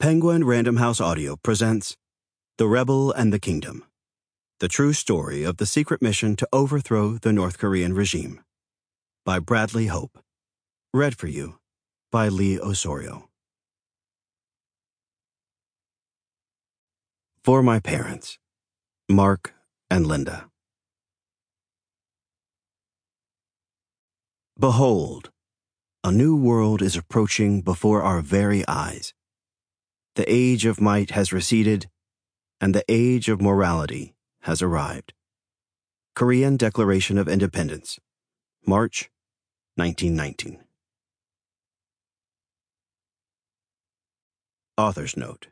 Penguin Random House Audio presents The Rebel and the Kingdom, the true story of the secret mission to overthrow the North Korean regime, by Bradley Hope. Read for you by Lee Osorio. For my parents, Mark and Linda. Behold, a new world is approaching before our very eyes. The age of might has receded, and the age of morality has arrived. Korean Declaration of Independence, March 1919. Author's Note.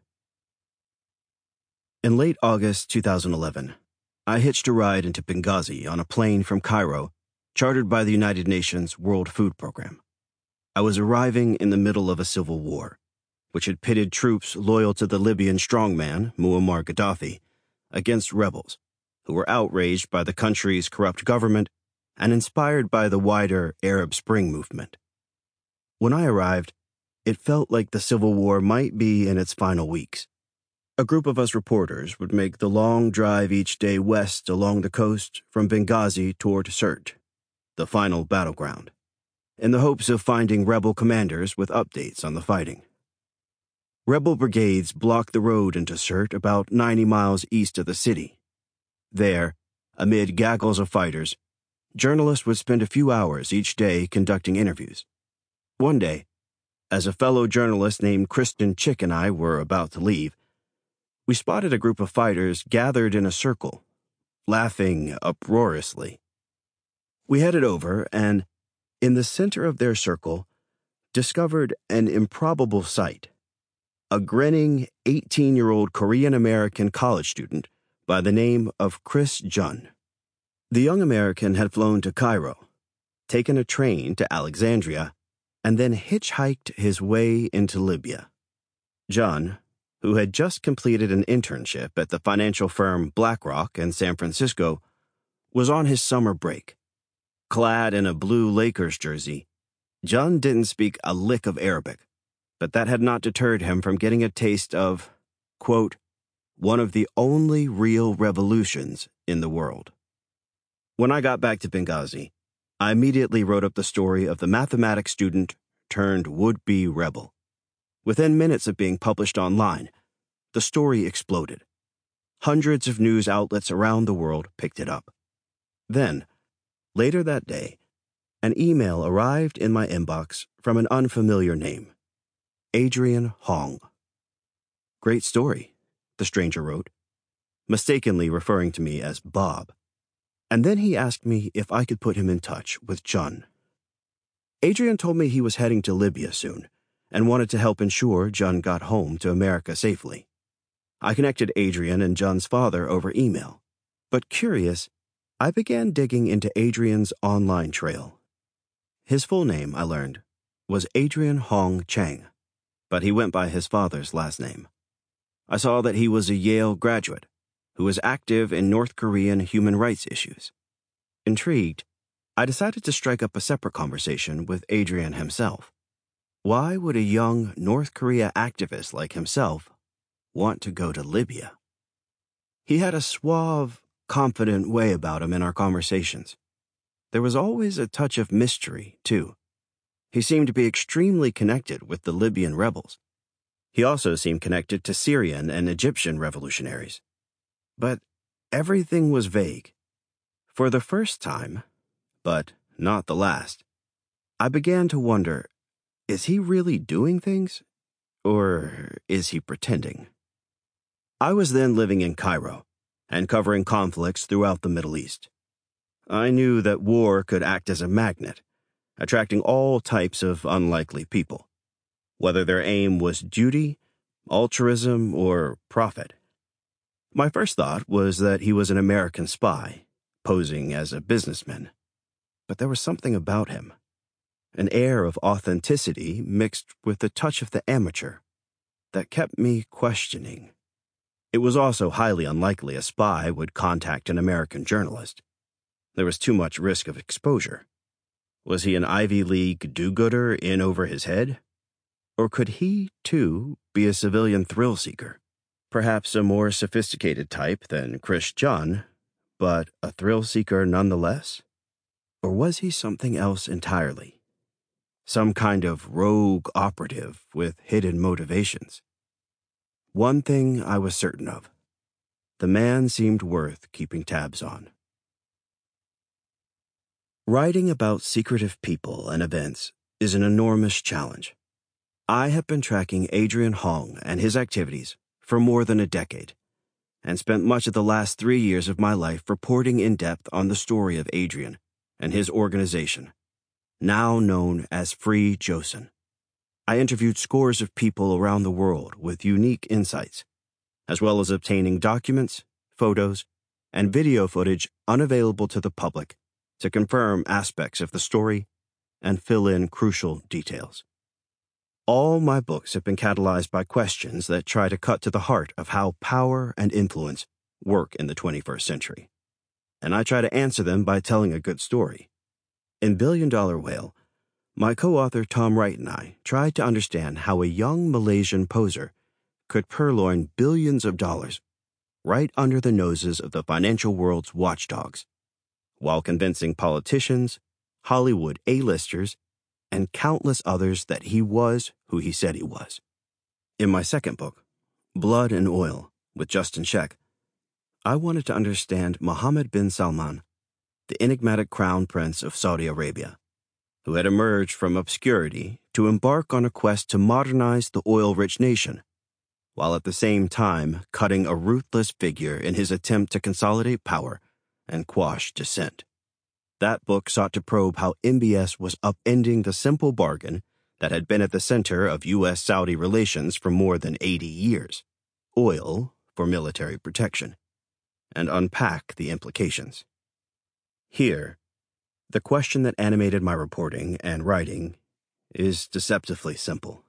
In late August 2011, I hitched a ride into Benghazi on a plane from Cairo, chartered by the United Nations World Food Program. I was arriving in the middle of a civil war, which had pitted troops loyal to the Libyan strongman, Muammar Gaddafi, against rebels who were outraged by the country's corrupt government and inspired by the wider Arab Spring movement. When I arrived, it felt like the civil war might be in its final weeks. A group of us reporters would make the long drive each day west along the coast from Benghazi toward Sirte, the final battleground, in the hopes of finding rebel commanders with updates on the fighting. Rebel brigades blocked the road into Sirte about 90 miles east of the city. There, amid gaggles of fighters, journalists would spend a few hours each day conducting interviews. One day, as a fellow journalist named Kristen Chick and I were about to leave, we spotted a group of fighters gathered in a circle, laughing uproariously. We headed over and, in the center of their circle, discovered an improbable sight. A grinning 18-year-old Korean-American college student by the name of Chris Jun. The young American had flown to Cairo, taken a train to Alexandria, and then hitchhiked his way into Libya. Jun, who had just completed an internship at the financial firm BlackRock in San Francisco, was on his summer break. Clad in a blue Lakers jersey, Jun didn't speak a lick of Arabic, but that had not deterred him from getting a taste of, quote, one of the only real revolutions in the world. When I got back to Benghazi, I immediately wrote up the story of the mathematics student turned would-be rebel. Within minutes of being published online, the story exploded. Hundreds of news outlets around the world picked it up. Then, later that day, an email arrived in my inbox from an unfamiliar name. Adrian Hong. Great story, the stranger wrote, mistakenly referring to me as Bob. And then he asked me if I could put him in touch with Jun. Adrian told me he was heading to Libya soon and wanted to help ensure Jun got home to America safely. I connected Adrian and Jun's father over email, but curious, I began digging into Adrian's online trail. His full name, I learned, was Adrian Hong Chang, but he went by his father's last name. I saw that he was a Yale graduate who was active in North Korean human rights issues. Intrigued, I decided to strike up a separate conversation with Adrian himself. Why would a young North Korea activist like himself want to go to Libya? He had a suave, confident way about him in our conversations. There was always a touch of mystery, too. He seemed to be extremely connected with the Libyan rebels. He also seemed connected to Syrian and Egyptian revolutionaries. But everything was vague. For the first time, but not the last, I began to wonder, is he really doing things? Or is he pretending? I was then living in Cairo and covering conflicts throughout the Middle East. I knew that war could act as a magnet, attracting all types of unlikely people, whether their aim was duty, altruism, or profit. My first thought was that he was an American spy, posing as a businessman. But there was something about him, an air of authenticity mixed with a touch of the amateur, that kept me questioning. It was also highly unlikely a spy would contact an American journalist. There was too much risk of exposure. Was he an Ivy League do-gooder in over his head? Or could he, too, be a civilian thrill-seeker? Perhaps a more sophisticated type than Chris John, but a thrill-seeker nonetheless? Or was he something else entirely? Some kind of rogue operative with hidden motivations? One thing I was certain of. The man seemed worth keeping tabs on. Writing about secretive people and events is an enormous challenge. I have been tracking Adrian Hong and his activities for more than a decade, and spent much of the last 3 years of my life reporting in depth on the story of Adrian and his organization, now known as Free Joseon. I interviewed scores of people around the world with unique insights, as well as obtaining documents, photos, and video footage unavailable to the public to confirm aspects of the story and fill in crucial details. All my books have been catalyzed by questions that try to cut to the heart of how power and influence work in the 21st century. And I try to answer them by telling a good story. In Billion Dollar Whale, my co-author Tom Wright and I tried to understand how a young Malaysian poser could purloin billions of dollars right under the noses of the financial world's watchdogs, while convincing politicians, Hollywood A-listers, and countless others that he was who he said he was. In my second book, Blood and Oil, with Justin Sheck, I wanted to understand Mohammed bin Salman, the enigmatic crown prince of Saudi Arabia, who had emerged from obscurity to embark on a quest to modernize the oil-rich nation, while at the same time cutting a ruthless figure in his attempt to consolidate power and quash dissent. That book sought to probe how MBS was upending the simple bargain that had been at the center of U.S.-Saudi relations for more than 80 years, oil for military protection, and unpack the implications. Here, the question that animated my reporting and writing is deceptively simple.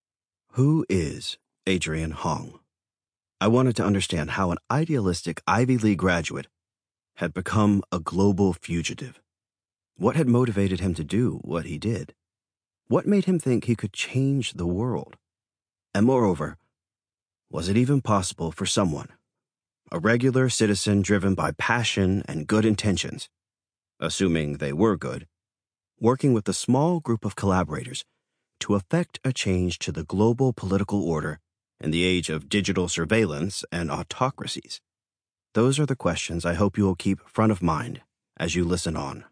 Who is Adrian Hong? I wanted to understand how an idealistic Ivy League graduate had become a global fugitive. What had motivated him to do what he did? What made him think he could change the world? And moreover, was it even possible for someone, a regular citizen driven by passion and good intentions, assuming they were good, working with a small group of collaborators to effect a change to the global political order in the age of digital surveillance and autocracies? Those are the questions I hope you will keep front of mind as you listen on.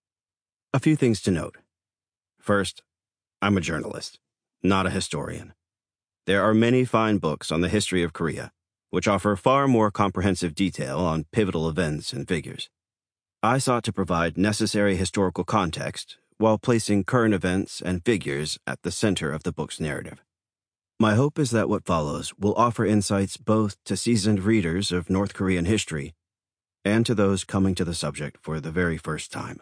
A few things to note. First, I'm a journalist, not a historian. There are many fine books on the history of Korea, which offer far more comprehensive detail on pivotal events and figures. I sought to provide necessary historical context while placing current events and figures at the center of the book's narrative. My hope is that what follows will offer insights both to seasoned readers of North Korean history and to those coming to the subject for the very first time.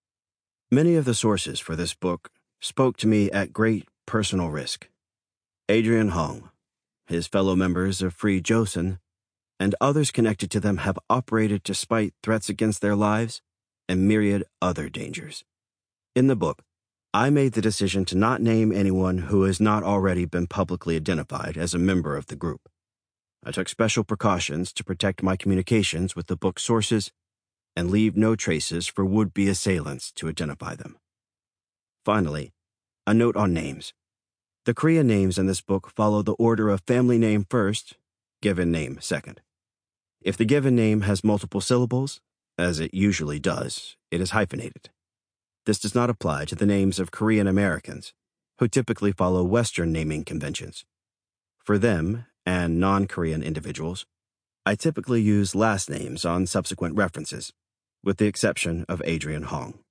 Many of the sources for this book spoke to me at great personal risk. Adrian Hong, his fellow members of Free Joseon, and others connected to them have operated despite threats against their lives and myriad other dangers. In the book, I made the decision to not name anyone who has not already been publicly identified as a member of the group. I took special precautions to protect my communications with the book's sources and leave no traces for would-be assailants to identify them. Finally, a note on names. The Korean names in this book follow the order of family name first, given name second. If the given name has multiple syllables, as it usually does, it is hyphenated. This does not apply to the names of Korean Americans, who typically follow Western naming conventions. For them, and non-Korean individuals, I typically use last names on subsequent references, with the exception of Adrian Hong.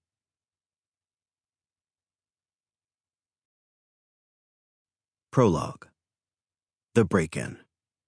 Prologue. The Break-In.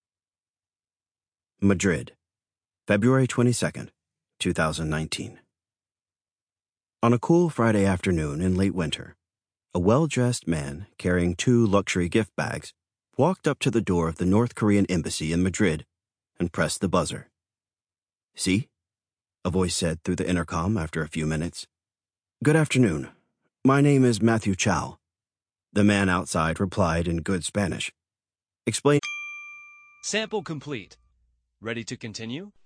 Madrid, February 22nd, 2019. On a cool Friday afternoon in late winter, a well-dressed man carrying 2 luxury gift bags walked up to the door of the North Korean embassy in Madrid and pressed the buzzer. "See?" a voice said through the intercom after a few minutes. "Good afternoon. My name is Matthew Chow. The man outside replied in good Spanish. Explain. Sample complete. Ready to continue?